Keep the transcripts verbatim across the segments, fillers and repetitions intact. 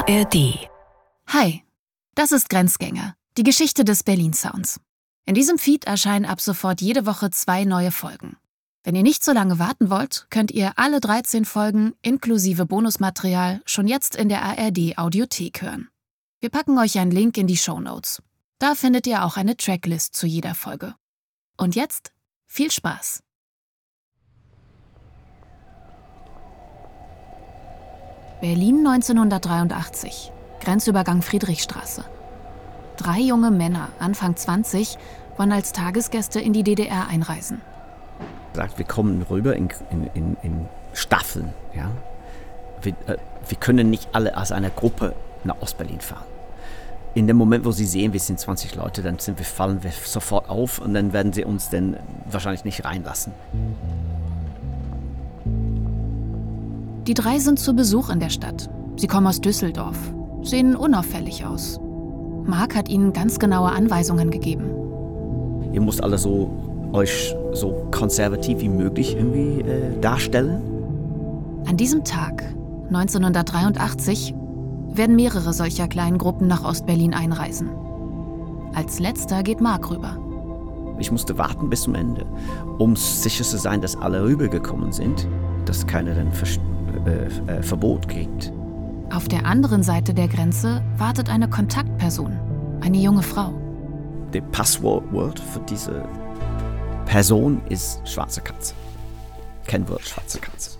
A R D. Hi, das ist Grenzgänger, die Geschichte des Berlin Sounds. In diesem Feed erscheinen ab sofort jede Woche zwei neue Folgen. Wenn ihr nicht so lange warten wollt, könnt ihr alle dreizehn Folgen inklusive Bonusmaterial schon jetzt in der A R D Audiothek hören. Wir packen euch einen Link in die Shownotes. Da findet ihr auch eine Tracklist zu jeder Folge. Und jetzt viel Spaß! Berlin neunzehnhundertdreiundachtzig, Grenzübergang Friedrichstraße. Drei junge Männer, Anfang zwanzig, wollen als Tagesgäste in die D D R einreisen. Sagt, wir kommen rüber in, in, in, in Staffeln. Ja? Wir, äh, wir können nicht alle als eine Gruppe nach Ostberlin fahren. In dem Moment, wo sie sehen, wir sind zwanzig Leute, dann sind wir, fallen wir sofort auf und dann werden sie uns dann wahrscheinlich nicht reinlassen. Die drei sind zu Besuch in der Stadt. Sie kommen aus Düsseldorf, sehen unauffällig aus. Marc hat ihnen ganz genaue Anweisungen gegeben. Ihr müsst alle so, euch so konservativ wie möglich irgendwie äh, darstellen. An diesem Tag, neunzehnhundertdreiundachtzig, werden mehrere solcher kleinen Gruppen nach Ostberlin einreisen. Als letzter geht Marc rüber. Ich musste warten bis zum Ende, um sicher zu sein, dass alle rübergekommen sind, dass keiner dann Ver- äh, äh, Verbot kriegt. Auf der anderen Seite der Grenze wartet eine Kontaktperson, eine junge Frau. Das Passwort für diese Person ist schwarze Katze. Kennwort schwarze Katze.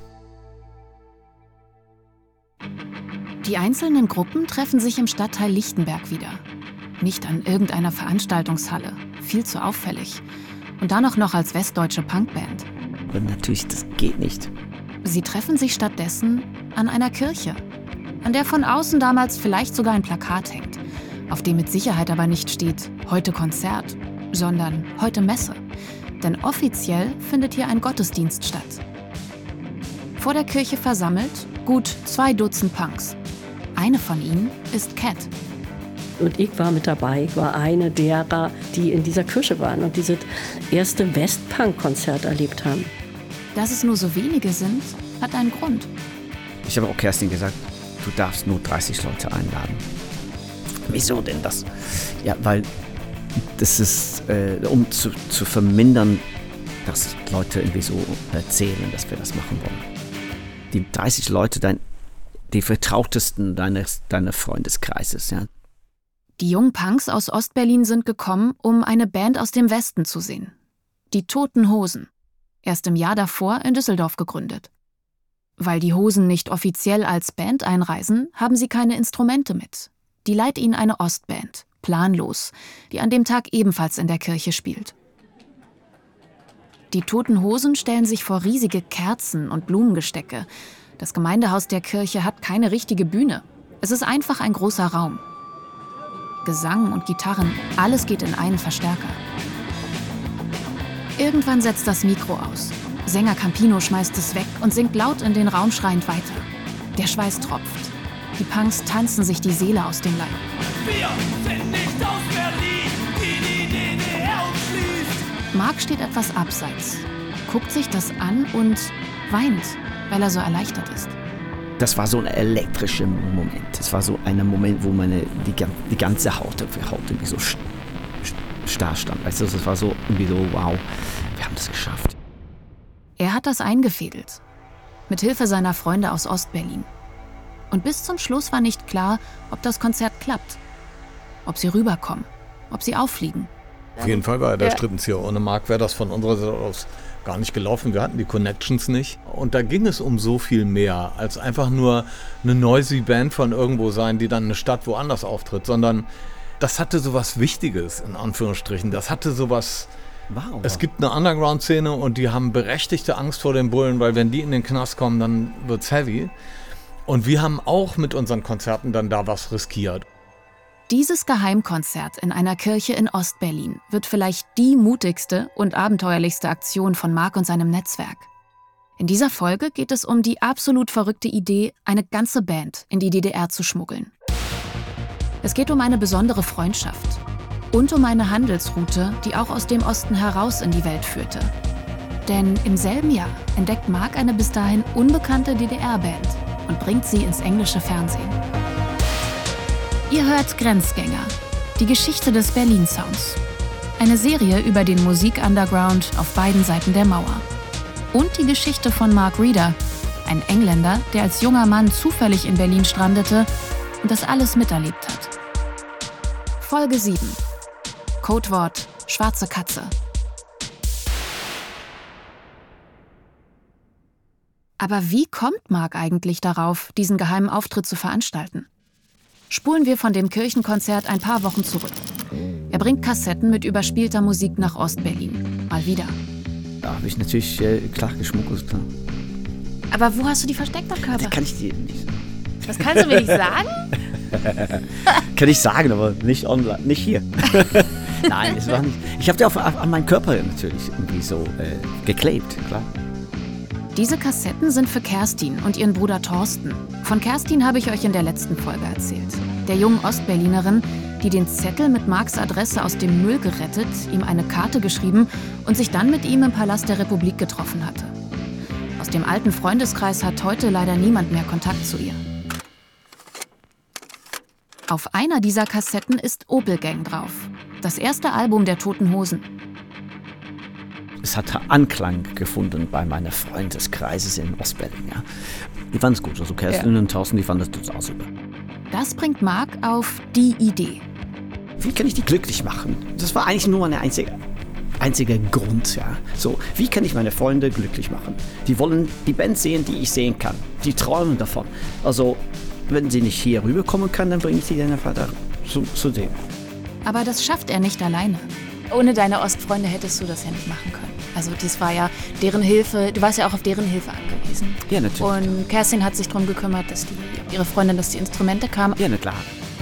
Die einzelnen Gruppen treffen sich im Stadtteil Lichtenberg wieder. Nicht an irgendeiner Veranstaltungshalle, viel zu auffällig. Und dann auch noch als westdeutsche Punkband. Und natürlich, das geht nicht. Sie treffen sich stattdessen an einer Kirche, an der von außen damals vielleicht sogar ein Plakat hängt, auf dem mit Sicherheit aber nicht steht „Heute Konzert", sondern „Heute Messe". Denn offiziell findet hier ein Gottesdienst statt. Vor der Kirche versammelt gut zwei Dutzend Punks. Eine von ihnen ist Cat. Und ich war mit dabei, ich war eine derer, die in dieser Kirche waren und dieses erste Westpunk-Konzert erlebt haben. Dass es nur so wenige sind, hat einen Grund. Ich habe auch Kerstin gesagt, du darfst nur dreißig Leute einladen. Wieso denn das? Ja, weil das ist, äh, um zu, zu vermindern, dass Leute irgendwie so erzählen, dass wir das machen wollen. Die dreißig Leute, dein, die vertrautesten deines, deines Freundeskreises, ja. Die jungen Punks aus Ostberlin sind gekommen, um eine Band aus dem Westen zu sehen. Die Toten Hosen. Erst im Jahr davor in Düsseldorf gegründet. Weil die Hosen nicht offiziell als Band einreisen, haben sie keine Instrumente mit. Die leiht ihnen eine Ostband, Planlos, die an dem Tag ebenfalls in der Kirche spielt. Die Toten Hosen stellen sich vor riesige Kerzen und Blumengestecke. Das Gemeindehaus der Kirche hat keine richtige Bühne. Es ist einfach ein großer Raum. Gesang und Gitarren, alles geht in einen Verstärker. Irgendwann setzt das Mikro aus. Sänger Campino schmeißt es weg und singt laut in den Raum schreiend weiter. Der Schweiß tropft. Die Punks tanzen sich die Seele aus dem Leib. Wir sind nicht aus Berlin, die die D D R umschließt. Marc steht etwas abseits, guckt sich das an und weint, weil er so erleichtert ist. Das war so ein elektrischer Moment. Es war so ein Moment, wo meine, die, die ganze Haut, die Haut irgendwie so starr stand. Weißt du, es war so irgendwie so, wow, wir haben das geschafft. Er hat das eingefädelt. Mit Hilfe seiner Freunde aus Ostberlin. Und bis zum Schluss war nicht klar, ob das Konzert klappt. Ob sie rüberkommen. Ob sie auffliegen. Auf jeden Fall war er der Strippenzieher. Ohne Marc wäre das von unserer Seite aus gar nicht gelaufen. Wir hatten die Connections nicht. Und da ging es um so viel mehr, als einfach nur eine noisy Band von irgendwo sein, die dann eine Stadt woanders auftritt, sondern das hatte so was Wichtiges, in Anführungsstrichen. Das hatte so was... Wow. Es gibt eine Underground-Szene und die haben berechtigte Angst vor den Bullen, weil wenn die in den Knast kommen, dann wird's heavy. Und wir haben auch mit unseren Konzerten dann da was riskiert. Dieses Geheimkonzert in einer Kirche in Ostberlin wird vielleicht die mutigste und abenteuerlichste Aktion von Marc und seinem Netzwerk. In dieser Folge geht es um die absolut verrückte Idee, eine ganze Band in die D D R zu schmuggeln. Es geht um eine besondere Freundschaft und um eine Handelsroute, die auch aus dem Osten heraus in die Welt führte. Denn im selben Jahr entdeckt Marc eine bis dahin unbekannte D D R-Band und bringt sie ins englische Fernsehen. Ihr hört Grenzgänger, die Geschichte des Berlin-Sounds. Eine Serie über den Musik-Underground auf beiden Seiten der Mauer. Und die Geschichte von Mark Reeder, ein Engländer, der als junger Mann zufällig in Berlin strandete und das alles miterlebt hat. Folge sieben. Codewort Schwarze Katze. Aber wie kommt Mark eigentlich darauf, diesen geheimen Auftritt zu veranstalten? Spulen wir von dem Kirchenkonzert ein paar Wochen zurück. Er bringt Kassetten mit überspielter Musik nach Ostberlin. Mal wieder. Da habe ich natürlich äh, klar geschmuggelt. Klar. Aber wo hast du die versteckt, Körper? Das kann ich dir nicht sagen. Das kannst du mir nicht sagen? Kann ich sagen, aber nicht online, nicht hier. Nein, es war nicht. Ich habe die auf, an meinen Körper natürlich irgendwie so äh, geklebt, klar. Diese Kassetten sind für Kerstin und ihren Bruder Thorsten. Von Kerstin habe ich euch in der letzten Folge erzählt. Der jungen Ostberlinerin, die den Zettel mit Marks Adresse aus dem Müll gerettet, ihm eine Karte geschrieben und sich dann mit ihm im Palast der Republik getroffen hatte. Aus dem alten Freundeskreis hat heute leider niemand mehr Kontakt zu ihr. Auf einer dieser Kassetten ist Opel Gang drauf. Das erste Album der Toten Hosen. Es hatte Anklang gefunden bei meinen Freundeskreises in Ostberlin. Ja. Die fanden es gut, also Kerstin ja. und Thorsten, die fanden das total super. Das bringt Mark auf die Idee. Wie kann ich die glücklich machen? Das war eigentlich nur ein einziger, einziger Grund. Ja. So, wie kann ich meine Freunde glücklich machen? Die wollen die Band sehen, die ich sehen kann. Die träumen davon. Also, wenn sie nicht hier rüberkommen kann, dann bringe ich sie dann einfach da zu, zu sehen. Aber das schafft er nicht alleine. Ohne deine Ostfreunde hättest du das ja nicht machen können. Also das war ja deren Hilfe, du warst ja auch auf deren Hilfe angewiesen. Ja, natürlich. Und Kerstin hat sich darum gekümmert, dass die, ihre Freundin, dass die Instrumente kamen. Ja, na klar.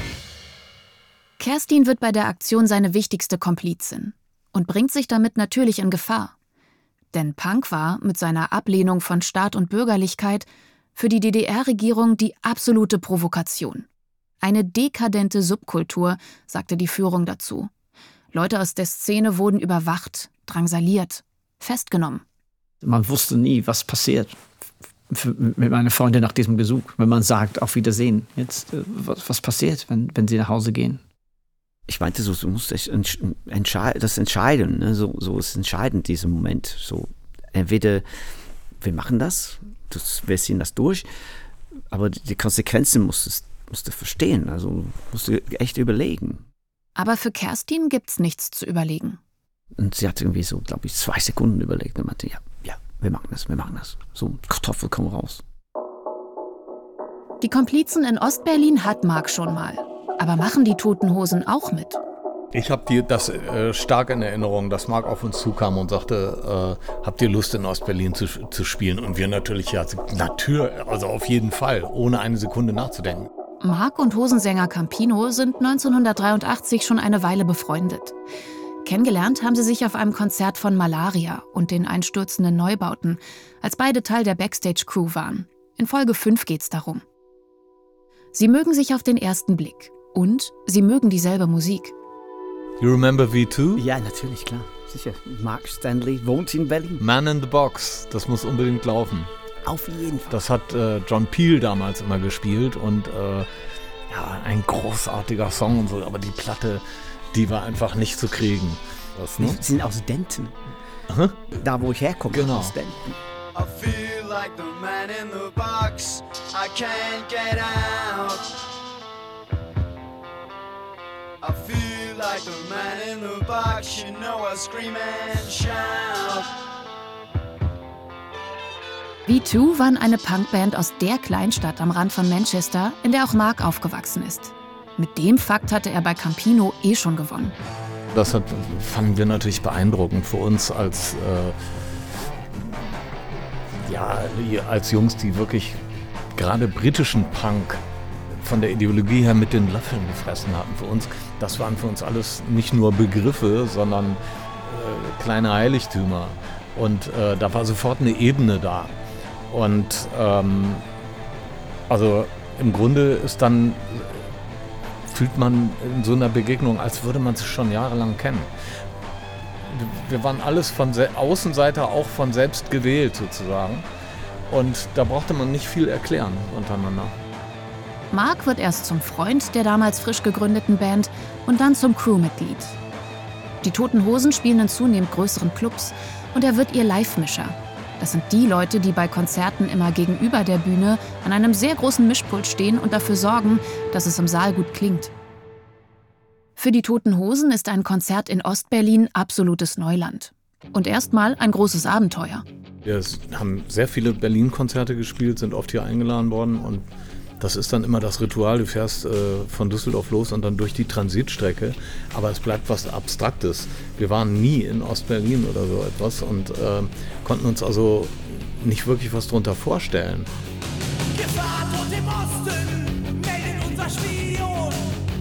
Kerstin wird bei der Aktion seine wichtigste Komplizin und bringt sich damit natürlich in Gefahr. Denn Punk war mit seiner Ablehnung von Staat und Bürgerlichkeit für die D D R-Regierung die absolute Provokation. Eine dekadente Subkultur, sagte die Führung dazu. Leute aus der Szene wurden überwacht, drangsaliert, festgenommen. Man wusste nie, was passiert mit meinen Freunden nach diesem Besuch. Wenn man sagt, auf Wiedersehen, jetzt, was, was passiert, wenn, wenn sie nach Hause gehen? Ich meinte so, du musst entschei- das entscheiden. Ne? So, so ist entscheidend, dieser Moment. So, entweder wir machen das, das, wir ziehen das durch, aber die Konsequenzen musst du, musst du verstehen. Also musst du echt überlegen. Aber für Kerstin gibt's nichts zu überlegen. Und sie hat irgendwie so, glaube ich, zwei Sekunden überlegt und meinte, ja, ja, wir machen das, wir machen das. So, Kartoffel, komm raus. Die Komplizen in Ostberlin hat Mark schon mal. Aber machen die Toten Hosen auch mit? Ich habe das äh, stark in Erinnerung, dass Mark auf uns zukam und sagte, äh, habt ihr Lust in Ostberlin zu, zu spielen? Und wir natürlich, ja, natürlich, also auf jeden Fall, ohne eine Sekunde nachzudenken. Mark und Hosensänger Campino sind neunzehnhundertdreiundachtzig schon eine Weile befreundet. Kennengelernt haben sie sich auf einem Konzert von Malaria und den einstürzenden Neubauten, als beide Teil der Backstage-Crew waren. In Folge fünf geht's darum. Sie mögen sich auf den ersten Blick und sie mögen dieselbe Musik. You remember V two? Ja, natürlich, klar. Sicher. Mark Stanley wohnt in Berlin. Man in the Box, das muss unbedingt laufen. Auf jeden Fall. Das hat äh, John Peel damals immer gespielt und äh, ja, ein großartiger Song und so, aber die Platte, die war einfach nicht zu kriegen. Was, ne? Sie sind aus Denton. Aha. Da, wo ich herkomme, genau. Aus Denton. I feel like the man in the box. I can't get out. I feel like the man in the box. You know I scream and shout. V two waren eine Punkband aus der Kleinstadt am Rand von Manchester, in der auch Mark aufgewachsen ist. Mit dem Fakt hatte er bei Campino eh schon gewonnen. Das hat, fanden wir natürlich beeindruckend für uns als, äh, ja, als Jungs, die wirklich gerade britischen Punk von der Ideologie her mit den Löffeln gefressen hatten. Für uns, das waren für uns alles nicht nur Begriffe, sondern äh, kleine Heiligtümer. Und äh, da war sofort eine Ebene da. Und ähm, also im Grunde ist dann, fühlt man in so einer Begegnung, als würde man sich schon jahrelang kennen. Wir waren alles von Se- Außenseiter auch von selbst gewählt sozusagen. Und da brauchte man nicht viel erklären untereinander. Mark wird erst zum Freund der damals frisch gegründeten Band und dann zum Crewmitglied. Die Toten Hosen spielen in zunehmend größeren Clubs und er wird ihr Live-Mischer. Das sind die Leute, die bei Konzerten immer gegenüber der Bühne an einem sehr großen Mischpult stehen und dafür sorgen, dass es im Saal gut klingt. Für die Toten Hosen ist ein Konzert in Ostberlin absolutes Neuland. Und erstmal ein großes Abenteuer. Wir haben sehr viele Berlin-Konzerte gespielt, sind oft hier eingeladen worden und das ist dann immer das Ritual, du fährst äh, von Düsseldorf los und dann durch die Transitstrecke, aber es bleibt was Abstraktes. Wir waren nie in Ostberlin oder so etwas und äh, konnten uns also nicht wirklich was drunter vorstellen. Gefahr droht im Osten, meldet unser Spion.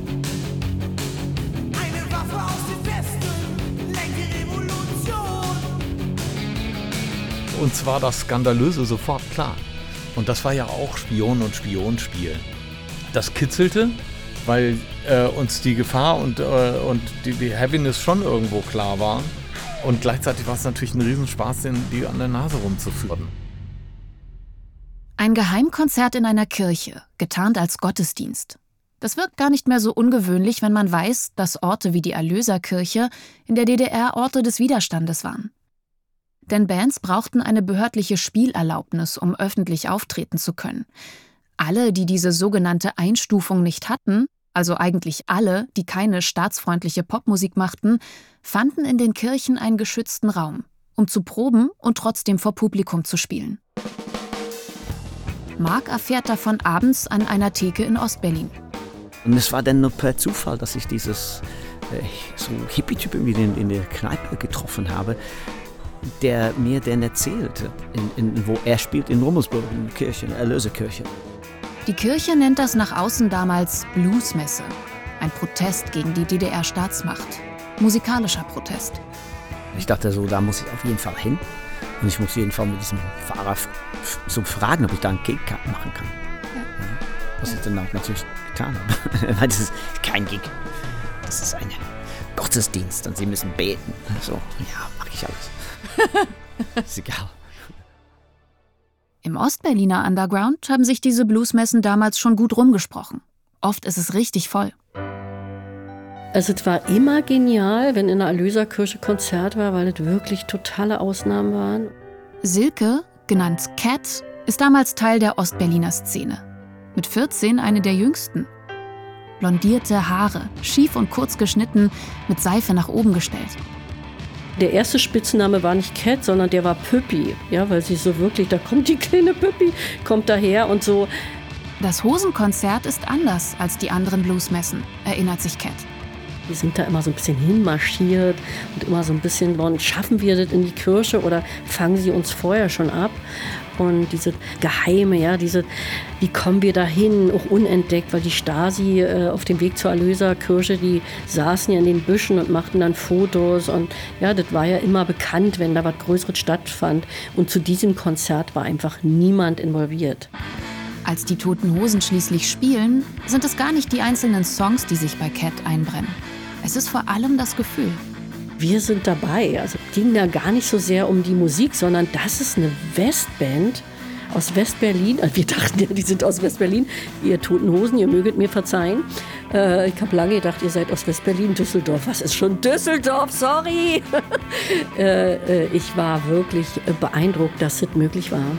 Eine Waffe aus dem Westen, lenkt die Revolution. Uns war das Skandalöse sofort klar. Und das war ja auch Spion und Spionspiel. Das kitzelte, weil äh, uns die Gefahr und, äh, und die, die Heaviness schon irgendwo klar waren. Und gleichzeitig war es natürlich ein Riesenspaß, den, die an der Nase rumzuführen. Ein Geheimkonzert in einer Kirche, getarnt als Gottesdienst. Das wirkt gar nicht mehr so ungewöhnlich, wenn man weiß, dass Orte wie die Erlöserkirche in der D D R Orte des Widerstandes waren. Denn Bands brauchten eine behördliche Spielerlaubnis, um öffentlich auftreten zu können. Alle, die diese sogenannte Einstufung nicht hatten, also eigentlich alle, die keine staatsfreundliche Popmusik machten, fanden in den Kirchen einen geschützten Raum, um zu proben und trotzdem vor Publikum zu spielen. Mark erfährt davon abends an einer Theke in Ostberlin. Und es war dann nur per Zufall, dass ich dieses äh, so Hippie-Typ irgendwie in, in der Kneipe getroffen habe, der mir dann erzählte, in, in, wo er spielt in Rummelsburg, in der Kirche, in der Erlöserkirche. Die Kirche nennt das nach außen damals Bluesmesse. Ein Protest gegen die D D R-Staatsmacht. Musikalischer Protest. Ich dachte so, da muss ich auf jeden Fall hin. Und ich muss jeden Fall mit diesem Fahrer f- f- so fragen, ob ich da einen Gig machen kann. Ja. Was ich dann auch natürlich getan habe. Weil das ist kein Gig. Das ist ein Gottesdienst und sie müssen beten. So, ja, mache ich alles. Ist egal. Im Ostberliner Underground haben sich diese Bluesmessen damals schon gut rumgesprochen. Oft ist es richtig voll. Also es war immer genial, wenn in der Erlöserkirche Konzert war, weil es wirklich totale Ausnahmen waren. Silke, genannt Cat, ist damals Teil der Ostberliner Szene. Mit vierzehn eine der jüngsten. Blondierte Haare, schief und kurz geschnitten, mit Seife nach oben gestellt. Der erste Spitzname war nicht Cat, sondern der war Püppi. Ja, weil sie so wirklich, da kommt die kleine Püppi, kommt daher und so. Das Hosenkonzert ist anders als die anderen Bluesmessen, erinnert sich Cat. Wir sind da immer so ein bisschen hinmarschiert und immer so ein bisschen, wann schaffen wir das in die Kirche oder fangen sie uns vorher schon ab? Und diese Geheime, ja, diese, wie kommen wir da hin, auch unentdeckt, weil die Stasi äh, auf dem Weg zur Erlöserkirche, die saßen ja in den Büschen und machten dann Fotos und ja, das war ja immer bekannt, wenn da was Größeres stattfand. Und zu diesem Konzert war einfach niemand involviert. Als die Toten Hosen schließlich spielen, sind es gar nicht die einzelnen Songs, die sich bei Cat einbrennen. Es ist vor allem das Gefühl. Wir sind dabei. Also es ging da gar nicht so sehr um die Musik, sondern das ist eine Westband aus Westberlin. Also wir dachten ja, die sind aus Westberlin. Ihr Toten Hosen, ihr möget mir verzeihen. Äh, ich habe lange gedacht, ihr seid aus Westberlin, Düsseldorf. Was ist schon Düsseldorf? Sorry. äh, äh, ich war wirklich beeindruckt, dass das möglich war.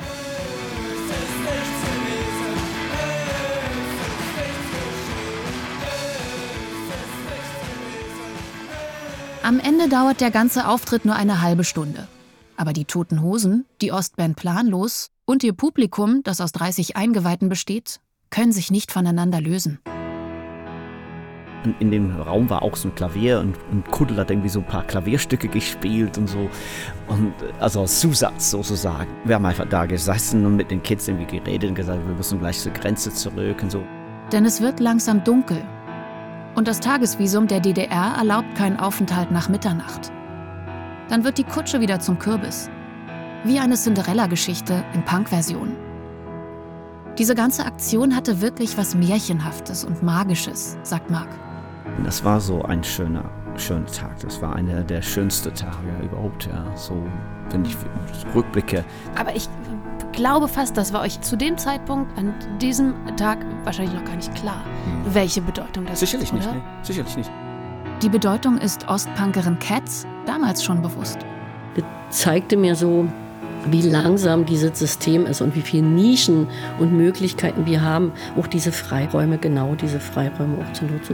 Am Ende dauert der ganze Auftritt nur eine halbe Stunde. Aber die Toten Hosen, die Ostband Planlos und ihr Publikum, das aus dreißig Eingeweihten besteht, können sich nicht voneinander lösen. Und in dem Raum war auch so ein Klavier und, und Kuddel hat irgendwie so ein paar Klavierstücke gespielt und so. Und, also als Zusatz sozusagen. Wir haben einfach da gesessen und mit den Kids irgendwie geredet und gesagt, wir müssen gleich zur Grenze zurück und so. Denn es wird langsam dunkel. Und das Tagesvisum der D D R erlaubt keinen Aufenthalt nach Mitternacht. Dann wird die Kutsche wieder zum Kürbis. Wie eine Cinderella-Geschichte in Punk-Version. Diese ganze Aktion hatte wirklich was Märchenhaftes und Magisches, sagt Mark. Das war so ein schöner, schöner Tag. Das war einer der schönsten Tage überhaupt. Ja. So, wenn ich Rückblicke. Aber ich glaube fast, das war euch zu dem Zeitpunkt, an diesem Tag, wahrscheinlich noch gar nicht klar, hm. welche Bedeutung das Sicherlich hat, nicht, oder? Nee. Sicherlich nicht. Die Bedeutung ist Ostpunkerin Cats damals schon bewusst. Das zeigte mir so, wie langsam dieses System ist und wie viele Nischen und Möglichkeiten wir haben, auch diese Freiräume, genau diese Freiräume auch zu nutzen.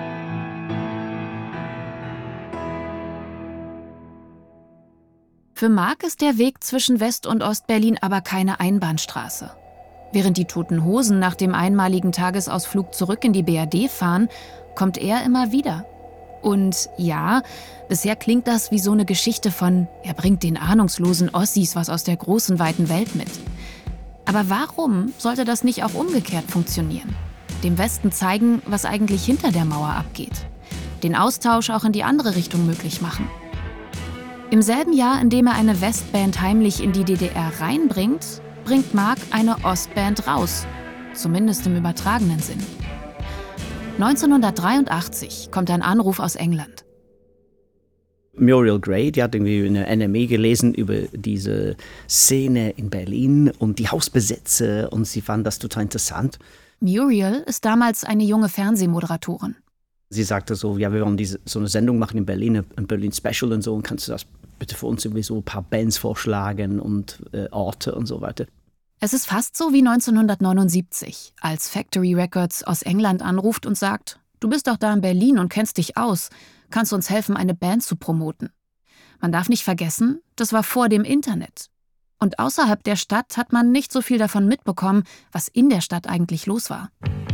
Für Mark ist der Weg zwischen West- und Ostberlin aber keine Einbahnstraße. Während die Toten Hosen nach dem einmaligen Tagesausflug zurück in die B R D fahren, kommt er immer wieder. Und ja, bisher klingt das wie so eine Geschichte von, er bringt den ahnungslosen Ossis was aus der großen, weiten Welt mit. Aber warum sollte das nicht auch umgekehrt funktionieren? Dem Westen zeigen, was eigentlich hinter der Mauer abgeht. Den Austausch auch in die andere Richtung möglich machen. Im selben Jahr, in dem er eine Westband heimlich in die D D R reinbringt, bringt Mark eine Ostband raus. Zumindest im übertragenen Sinn. neunzehnhundertdreiundachtzig kommt ein Anruf aus England. Muriel Gray, die hat irgendwie eine N M E gelesen über diese Szene in Berlin und die Hausbesätze und sie fand das total interessant. Muriel ist damals eine junge Fernsehmoderatorin. Sie sagte so, ja, wir wollen diese, so eine Sendung machen in Berlin, ein Berlin Special und so, und kannst du das bitte für uns sowieso ein paar Bands vorschlagen und äh, Orte und so weiter. Es ist fast so wie neunzehnhundertneunundsiebzig, als Factory Records aus England anruft und sagt, du bist doch da in Berlin und kennst dich aus, kannst du uns helfen, eine Band zu promoten. Man darf nicht vergessen, das war vor dem Internet. Und außerhalb der Stadt hat man nicht so viel davon mitbekommen, was in der Stadt eigentlich los war.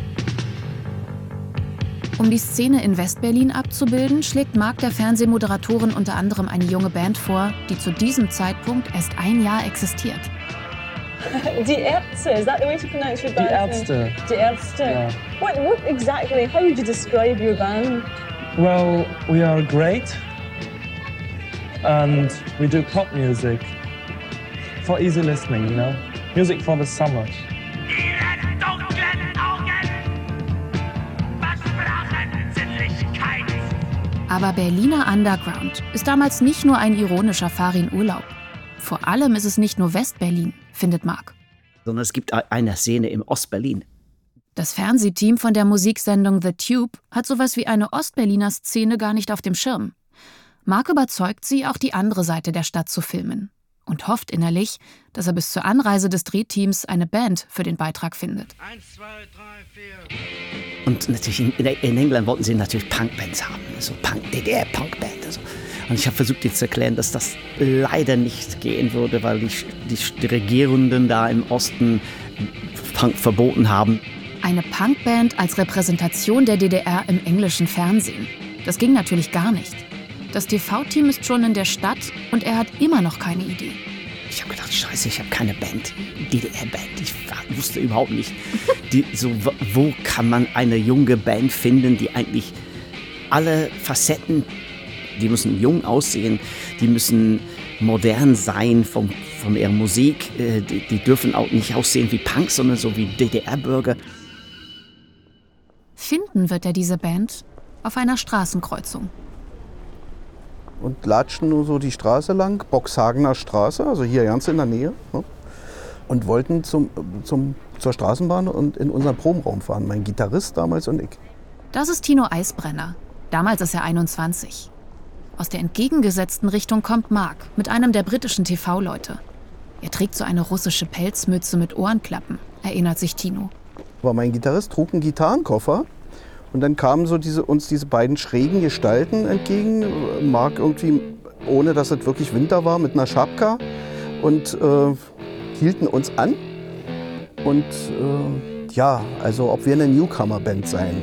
Um die Szene in Westberlin abzubilden, schlägt Mark der Fernsehmoderatorin unter anderem eine junge Band vor, die zu diesem Zeitpunkt erst ein Jahr existiert. Die Ärzte, is that the way to pronounce your band? Die Ärzte. Die Ärzte. Yeah. What, what exactly, how would you describe your band? Well, we are great and we do pop music for easy listening, you know? Music for the summer. Aber Berliner Underground ist damals nicht nur ein ironischer Farin-Urlaub. Vor allem ist es nicht nur Westberlin, findet Mark. Sondern es gibt eine Szene im Ostberlin. Das Fernsehteam von der Musiksendung The Tube hat sowas wie eine Ostberliner Szene gar nicht auf dem Schirm. Mark überzeugt sie, auch die andere Seite der Stadt zu filmen. Und hofft innerlich, dass er bis zur Anreise des Drehteams eine Band für den Beitrag findet. Eins, zwei, drei, vier. Und natürlich in, in England wollten sie natürlich Punkbands haben, so Punk, D D R-Punkband. Also. Und ich habe versucht, dir zu erklären, dass das leider nicht gehen würde, weil die, die, die Regierenden da im Osten Punk verboten haben. Eine Punkband als Repräsentation der D D R im englischen Fernsehen. Das ging natürlich gar nicht. Das T V-Team ist schon in der Stadt und er hat immer noch keine Idee. Ich habe gedacht, scheiße, ich habe keine Band, D D R-Band. Ich wusste überhaupt nicht, die, so, wo kann man eine junge Band finden, die eigentlich alle Facetten, die müssen jung aussehen, die müssen modern sein von, von ihrer Musik. Die, die dürfen auch nicht aussehen wie Punks, sondern so wie D D R-Bürger. Finden wird er diese Band auf einer Straßenkreuzung. Und latschten nur so die Straße lang, Boxhagener Straße, also hier ganz in der Nähe. Ne? Und wollten zum, zum, zur Straßenbahn und in unseren Probenraum fahren, mein Gitarrist damals und ich. Das ist Tino Eisbrenner. Damals ist er einundzwanzig. Aus der entgegengesetzten Richtung kommt Mark mit einem der britischen T V-Leute. Er trägt so eine russische Pelzmütze mit Ohrenklappen, erinnert sich Tino. Aber mein Gitarrist trug einen Gitarrenkoffer. Und dann kamen so diese, uns diese beiden schrägen Gestalten entgegen. Mark irgendwie, ohne dass es wirklich Winter war, mit einer Schapka. Und äh, hielten uns an. Und äh, ja, also ob wir eine Newcomer-Band seien.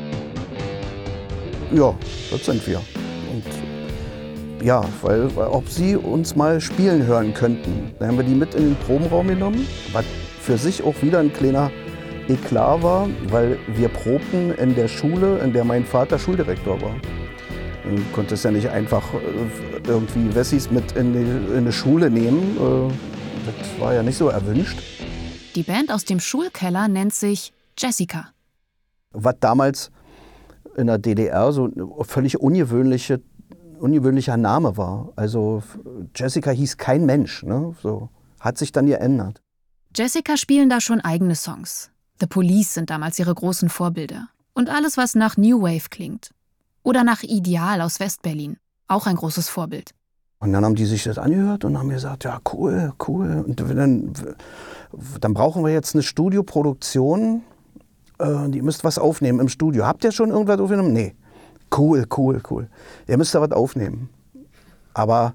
Ja, das sind wir. Und ja, weil, weil ob sie uns mal spielen hören könnten. Dann haben wir die mit in den Probenraum genommen. Was für sich auch wieder ein kleiner Eklat war, weil wir probten in der Schule, in der mein Vater Schuldirektor war. Du konntest ja nicht einfach irgendwie Wessis mit in die, in eine Schule nehmen. Das war ja nicht so erwünscht. Die Band aus dem Schulkeller nennt sich Jessica. Was damals in der D D R so ein völlig ungewöhnliche, ungewöhnlicher Name war. Also Jessica hieß kein Mensch. Ne? So, hat sich dann geändert. Jessica spielen da schon eigene Songs. The Police sind damals ihre großen Vorbilder. Und alles, was nach New Wave klingt. Oder nach Ideal aus Westberlin. Auch ein großes Vorbild. Und dann haben die sich das angehört und haben gesagt, ja cool, cool. Und dann, dann brauchen wir jetzt eine Studioproduktion. Äh, die müsst was aufnehmen im Studio. Habt ihr schon irgendwas aufgenommen? Nee. Cool, cool, cool. Ihr müsst da was aufnehmen. Aber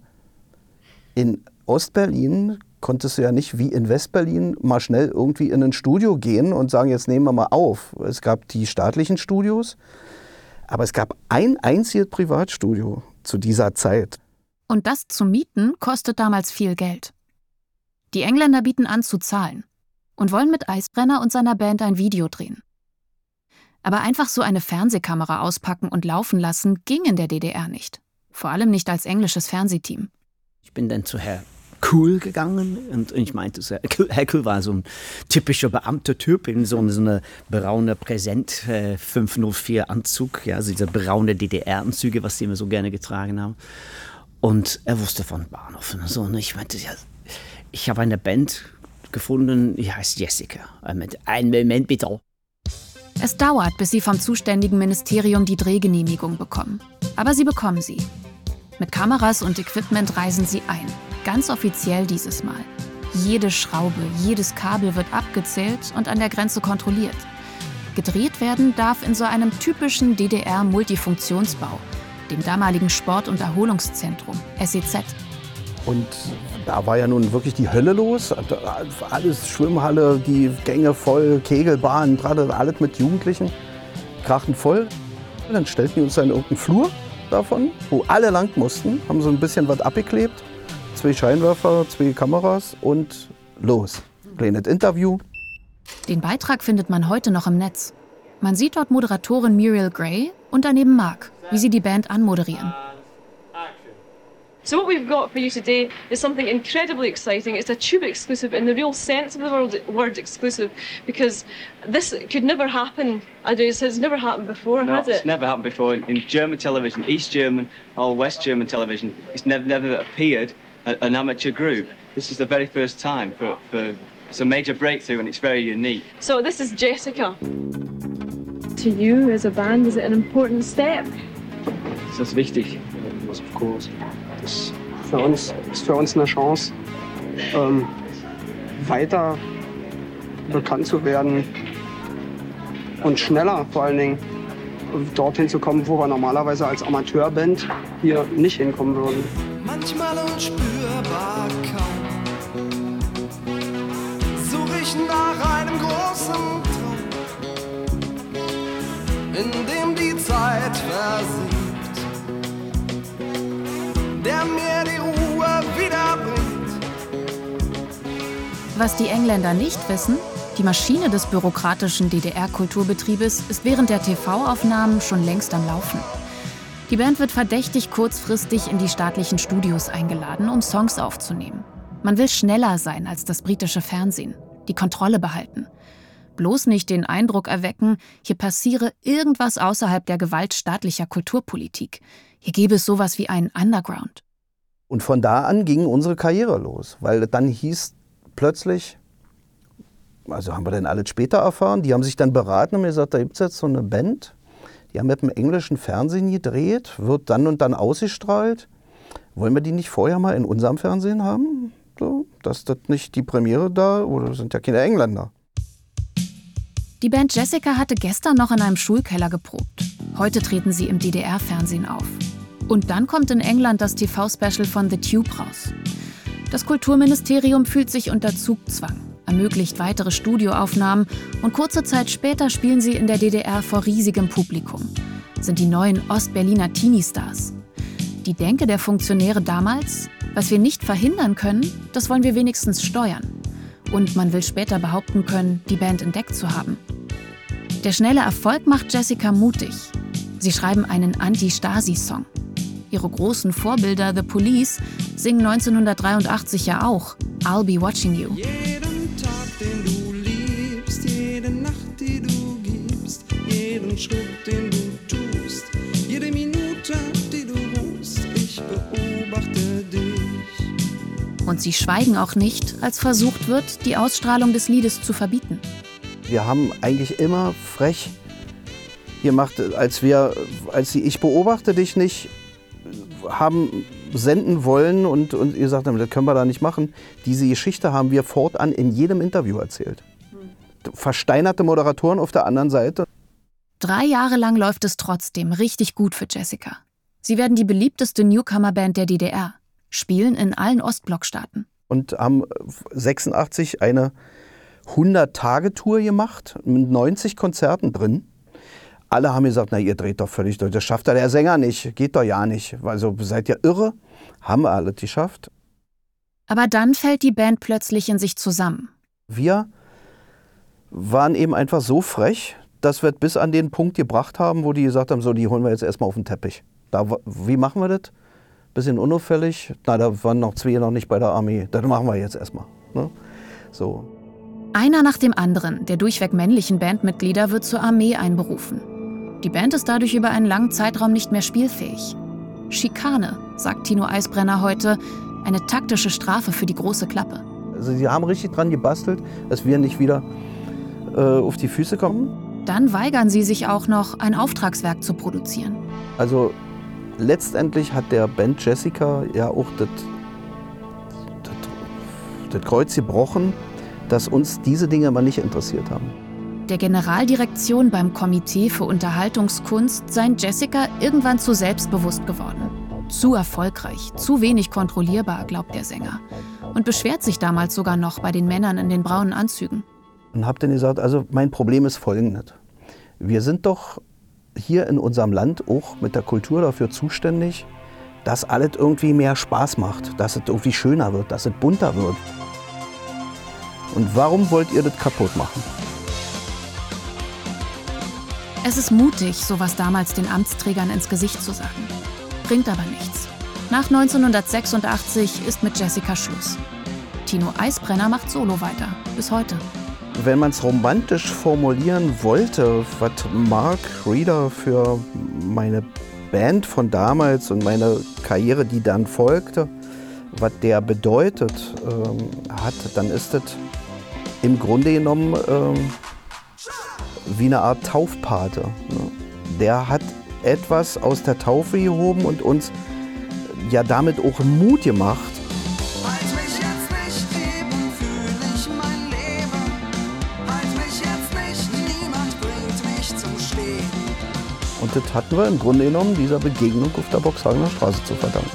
in Ostberlin konntest du ja nicht wie in Westberlin mal schnell irgendwie in ein Studio gehen und sagen, jetzt nehmen wir mal auf. Es gab die staatlichen Studios, aber es gab ein einziges Privatstudio zu dieser Zeit. Und das zu mieten kostet damals viel Geld. Die Engländer bieten an zu zahlen und wollen mit Eisbrenner und seiner Band ein Video drehen. Aber einfach so eine Fernsehkamera auspacken und laufen lassen ging in der D D R nicht. Vor allem nicht als englisches Fernsehteam. Ich bin dann zu Herr Cool gegangen und ich meinte, Herr Cool war so ein typischer Beamter-Typ in so eine braune Präsent äh, fünf null vier Anzug, ja, also diese braune D D R-Anzüge, was die immer so gerne getragen haben. Und er wusste von Bahnhof und so. Und ich meinte, ja, ich habe eine Band gefunden, die heißt Jessica. Einen Moment bitte. Es dauert, bis sie vom zuständigen Ministerium die Drehgenehmigung bekommen. Aber sie bekommen sie. Mit Kameras und Equipment reisen sie ein. Ganz offiziell dieses Mal. Jede Schraube, jedes Kabel wird abgezählt und an der Grenze kontrolliert. Gedreht werden darf in so einem typischen D D R-Multifunktionsbau, dem damaligen Sport- und Erholungszentrum, S E Z. Und da war ja nun wirklich die Hölle los. Alles Schwimmhalle, die Gänge voll, Kegelbahn, gerade alles mit Jugendlichen, krachen voll. Dann stellten die uns da in irgendeinen Flur davon, wo alle lang mussten, haben so ein bisschen was abgeklebt. Zwei Scheinwerfer, zwei Kameras und los. Kleines Interview. Den Beitrag findet man heute noch im Netz. Man sieht dort Moderatorin Muriel Gray und daneben Mark, wie sie die Band anmoderieren. So what we've got for you today is something incredibly exciting. It's a Tube exclusive in the real sense of the word, word exclusive, because this could never happen. It has never happened before, no, has it? It's never happened before in, in German television, East German or West German television. It's never never appeared a, an amateur group. This is the very first time for, for it's a major breakthrough and it's very unique. So this is Jessica. To you as a band, is it an important step? Ist das wichtig? Of course. Das für uns, ist für uns eine Chance, ähm, weiter bekannt zu werden und schneller vor allen Dingen dorthin zu kommen, wo wir normalerweise als Amateurband hier nicht hinkommen würden. Manchmal unspürbar kaum, suche ich nach einem großen Traum, in dem die Zeit versinkt, der mir die Ruhe wiederbringt. Was die Engländer nicht wissen, die Maschine des bürokratischen D D R-Kulturbetriebes ist während der T V-Aufnahmen schon längst am Laufen. Die Band wird verdächtig kurzfristig in die staatlichen Studios eingeladen, um Songs aufzunehmen. Man will schneller sein als das britische Fernsehen, die Kontrolle behalten. Bloß nicht den Eindruck erwecken, hier passiere irgendwas außerhalb der Gewalt staatlicher Kulturpolitik. Hier gäbe es sowas wie einen Underground. Und von da an ging unsere Karriere los, weil dann hieß plötzlich, also haben wir dann alles später erfahren, die haben sich dann beraten und mir gesagt, da gibt es jetzt so eine Band, die haben mit dem englischen Fernsehen gedreht, wird dann und dann ausgestrahlt. Wollen wir die nicht vorher mal in unserem Fernsehen haben? So, dass das nicht die Premiere da, oder sind ja keine Engländer. Die Band Jessica hatte gestern noch in einem Schulkeller geprobt. Heute treten sie im D D R-Fernsehen auf. Und dann kommt in England das T V-Special von The Tube raus. Das Kulturministerium fühlt sich unter Zugzwang, ermöglicht weitere Studioaufnahmen und kurze Zeit später spielen sie in der D D R vor riesigem Publikum. Sind die neuen Ostberliner Teenie-Stars. Die Denke der Funktionäre damals, was wir nicht verhindern können, das wollen wir wenigstens steuern. Und man will später behaupten können, die Band entdeckt zu haben. Der schnelle Erfolg macht Jessica mutig. Sie schreiben einen Anti-Stasi-Song. Ihre großen Vorbilder The Police singen neunzehnhundertdreiundachtzig ja auch I'll Be Watching You. Jeden Tag, den du liebst, jede Nacht, die du gibst, jeden Schritt, den du tust, jede Minute, die du ruhst, ich beobachte dich. Und Und sie schweigen auch nicht, als versucht wird, die Ausstrahlung des Liedes zu verbieten. Wir haben eigentlich immer frech gemacht, als wir, als sie Ich beobachte dich nicht haben senden wollen und, und ihr sagt, das können wir da nicht machen. Diese Geschichte haben wir fortan in jedem Interview erzählt. Versteinerte Moderatoren auf der anderen Seite. Drei Jahre lang läuft es trotzdem richtig gut für Jessica. Sie werden die beliebteste Newcomer-Band der D D R, spielen in allen Ostblockstaaten. Und haben sechsundachtzig eine hundert-Tage-Tour gemacht, mit neunzig Konzerten drin. Alle haben gesagt, na ihr dreht doch völlig durch, das schafft ja der Sänger nicht, geht doch ja nicht. Also seid ihr irre? Haben wir alle geschafft. Aber dann fällt die Band plötzlich in sich zusammen. Wir waren eben einfach so frech, dass wir es bis an den Punkt gebracht haben, wo die gesagt haben, so, die holen wir jetzt erstmal auf den Teppich. Da, wie machen wir das? Bisschen unauffällig. Na, da waren noch zwei noch nicht bei der Armee. Das machen wir jetzt erstmal. Ne? So. Einer nach dem anderen der durchweg männlichen Bandmitglieder wird zur Armee einberufen. Die Band ist dadurch über einen langen Zeitraum nicht mehr spielfähig. Schikane, sagt Tino Eisbrenner heute, eine taktische Strafe für die große Klappe. Also sie haben richtig dran gebastelt, dass wir nicht wieder äh, auf die Füße kommen. Dann weigern sie sich auch noch, ein Auftragswerk zu produzieren. Also letztendlich hat der Band Jessica ja auch das, das, das Kreuz gebrochen, dass uns diese Dinge aber nicht interessiert haben. Der Generaldirektion beim Komitee für Unterhaltungskunst sei Jessica irgendwann zu selbstbewusst geworden. Zu erfolgreich, zu wenig kontrollierbar, glaubt der Sänger. Und beschwert sich damals sogar noch bei den Männern in den braunen Anzügen. Und hab dann gesagt, also mein Problem ist folgendes. Wir sind doch hier in unserem Land auch mit der Kultur dafür zuständig, dass alles irgendwie mehr Spaß macht, dass es irgendwie schöner wird, dass es bunter wird. Und warum wollt ihr das kaputt machen? Es ist mutig, sowas damals den Amtsträgern ins Gesicht zu sagen. Bringt aber nichts. Nach neunzehnhundertsechsundachtzig ist mit Jessica Schluss. Tino Eisbrenner macht Solo weiter, bis heute. Wenn man es romantisch formulieren wollte, was Mark Reeder für meine Band von damals und meine Karriere, die dann folgte, was der bedeutet ähm, hat, dann ist das im Grunde genommen ähm, wie eine Art Taufpate. Ne? Der hat etwas aus der Taufe gehoben und uns ja damit auch Mut gemacht. Halt mich jetzt nicht leben, fühl ich mein Leben. Halt mich jetzt nicht, niemand bringt mich zum Stehen. Und das hatten wir im Grunde genommen dieser Begegnung auf der Boxhagener Straße zu verdanken.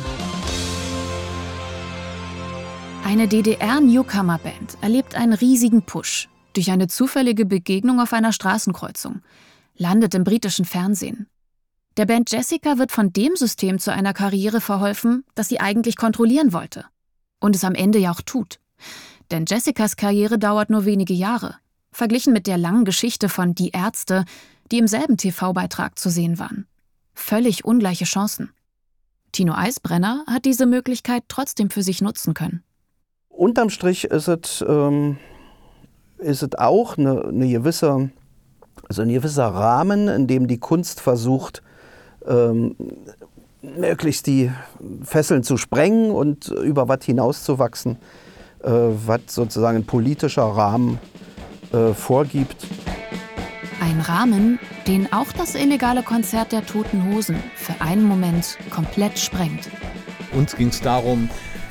Eine D D R-Newcomer-Band erlebt einen riesigen Push durch eine zufällige Begegnung auf einer Straßenkreuzung, landet im britischen Fernsehen. Der Band Jessica wird von dem System zu einer Karriere verholfen, das sie eigentlich kontrollieren wollte. Und es am Ende ja auch tut. Denn Jessicas Karriere dauert nur wenige Jahre, verglichen mit der langen Geschichte von Die Ärzte, die im selben T V-Beitrag zu sehen waren. Völlig ungleiche Chancen. Tino Eisbrenner hat diese Möglichkeit trotzdem für sich nutzen können. Unterm Strich ist es, ähm, ist es auch eine, eine gewisse, also ein gewisser Rahmen, in dem die Kunst versucht, ähm, möglichst die Fesseln zu sprengen und über was hinauszuwachsen, äh, was sozusagen ein politischer Rahmen äh, vorgibt. Ein Rahmen, den auch das illegale Konzert der Toten Hosen für einen Moment komplett sprengt. Uns ging es darum,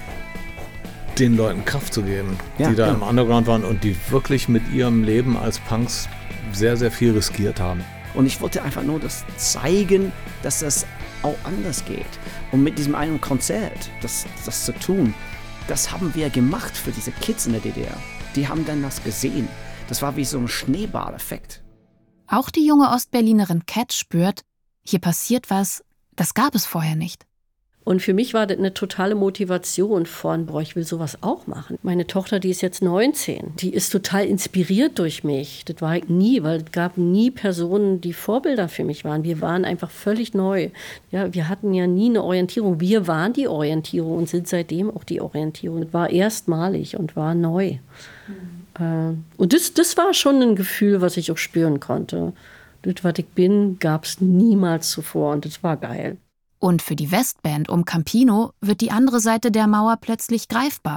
den Leuten Kraft zu geben, Ja, die da ja. im Underground waren und die wirklich mit ihrem Leben als Punks sehr, sehr viel riskiert haben. Und ich wollte einfach nur das zeigen, dass das auch anders geht. Und mit diesem einen Konzert, das, das zu tun, das haben wir gemacht für diese Kids in der D D R. Die haben dann das gesehen. Das war wie so ein Schneeballeffekt. Auch die junge Ostberlinerin Cat spürt, hier passiert was, das gab es vorher nicht. Und für mich war das eine totale Motivation von, boah, ich will sowas auch machen. Meine Tochter, die ist jetzt neunzehn, die ist total inspiriert durch mich. Das war ich nie, weil es gab nie Personen, die Vorbilder für mich waren. Wir waren einfach völlig neu. Ja, wir hatten ja nie eine Orientierung. Wir waren die Orientierung und sind seitdem auch die Orientierung. Das war erstmalig und war neu. Mhm. Und das, das war schon ein Gefühl, was ich auch spüren konnte. Das, was ich bin, gab es niemals zuvor und das war geil. Und für die Westband um Campino wird die andere Seite der Mauer plötzlich greifbar.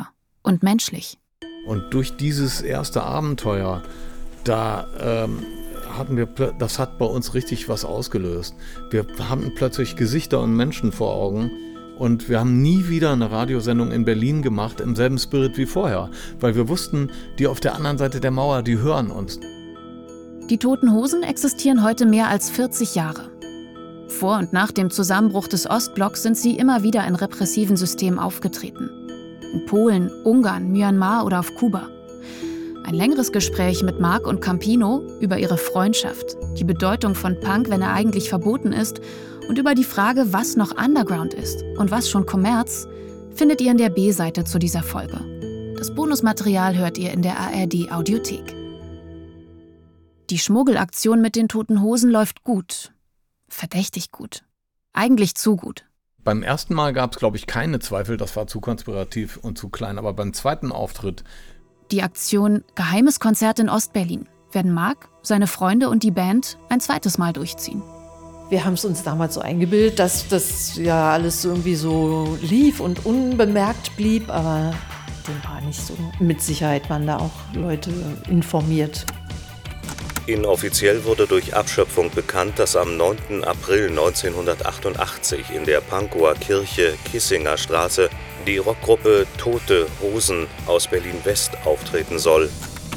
und menschlich. Und durch dieses erste Abenteuer, da ähm, hatten wir, das hat bei uns richtig was ausgelöst. Wir hatten plötzlich Gesichter und Menschen vor Augen. Und wir haben nie wieder eine Radiosendung in Berlin gemacht, im selben Spirit wie vorher. Weil wir wussten, die auf der anderen Seite der Mauer, die hören uns. Die Toten Hosen existieren heute mehr als vierzig Jahre. Vor und nach dem Zusammenbruch des Ostblocks sind sie immer wieder in repressiven Systemen aufgetreten. In Polen, Ungarn, Myanmar oder auf Kuba. Ein längeres Gespräch mit Marc und Campino über ihre Freundschaft, die Bedeutung von Punk, wenn er eigentlich verboten ist, und über die Frage, was noch Underground ist und was schon Kommerz, findet ihr in der B-Seite zu dieser Folge. Das Bonusmaterial hört ihr in der A R D-Audiothek. Die Schmuggelaktion mit den Toten Hosen läuft gut. Verdächtig gut. Eigentlich zu gut. Beim ersten Mal gab es, glaube ich, keine Zweifel, das war zu konspirativ und zu klein. Aber beim zweiten Auftritt... Die Aktion Geheimes Konzert in Ostberlin werden Marc, seine Freunde und die Band ein zweites Mal durchziehen. Wir haben es uns damals so eingebildet, dass das ja alles irgendwie so lief und unbemerkt blieb, aber dem war nicht so. Mit Sicherheit waren da auch Leute informiert. Inoffiziell wurde durch Abschöpfung bekannt, dass am neunten April neunzehnhundertachtundachtzig in der Pankower Kirche Kissinger Straße die Rockgruppe Tote Hosen aus Berlin-West auftreten soll.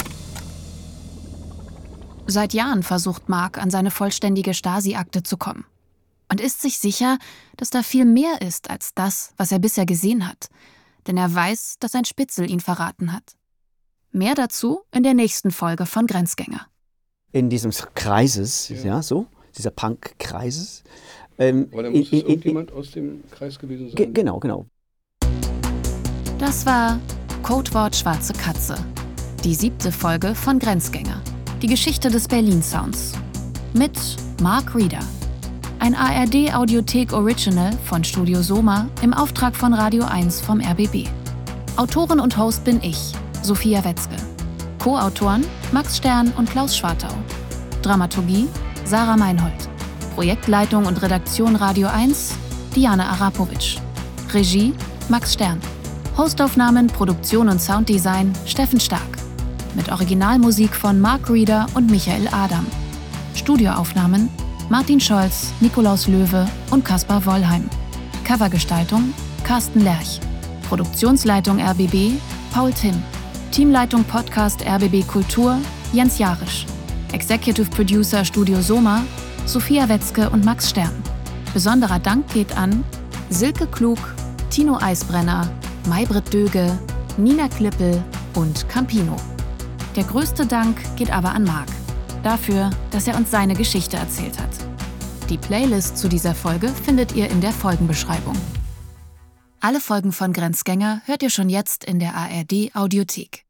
Seit Jahren versucht Marc, an seine vollständige Stasi-Akte zu kommen. Und ist sich sicher, dass da viel mehr ist als das, was er bisher gesehen hat. Denn er weiß, dass ein Spitzel ihn verraten hat. Mehr dazu in der nächsten Folge von Grenzgänger. In diesem Kreises, ja, ja so, dieser Punk-Kreises. Ähm, Aber da muss es irgendjemand aus dem Kreis gewesen sein. Ge- genau, genau. Das war Codewort Schwarze Katze. Die siebte Folge von Grenzgänger. Die Geschichte des Berlin-Sounds. Mit Marc Rieder. Ein A R D-Audiothek-Original von Studio Soma im Auftrag von Radio eins vom R B B. Autorin und Host bin ich, Sophia Wetzke. Co-Autoren Max Stern und Klaus Schwartau. Dramaturgie Sarah Meinhold. Projektleitung und Redaktion Radio eins Diana Arapovic. Regie Max Stern. Hostaufnahmen, Produktion und Sounddesign Steffen Stark. Mit Originalmusik von Marc Rieder und Michael Adam. Studioaufnahmen Martin Scholz, Nikolaus Löwe und Kaspar Wollheim. Covergestaltung Carsten Lerch. Produktionsleitung R B B Paul Timm. Teamleitung Podcast R B B Kultur Jens Jarisch. Executive Producer Studio Soma Sophia Wetzke und Max Stern. Besonderer Dank geht an Silke Klug, Tino Eisbrenner, Maybrit Döge, Nina Klippel und Campino. Der größte Dank geht aber an Marc, dafür, dass er uns seine Geschichte erzählt hat. Die Playlist zu dieser Folge findet ihr in der Folgenbeschreibung. Alle Folgen von Grenzgänger hört ihr schon jetzt in der A R D-Audiothek.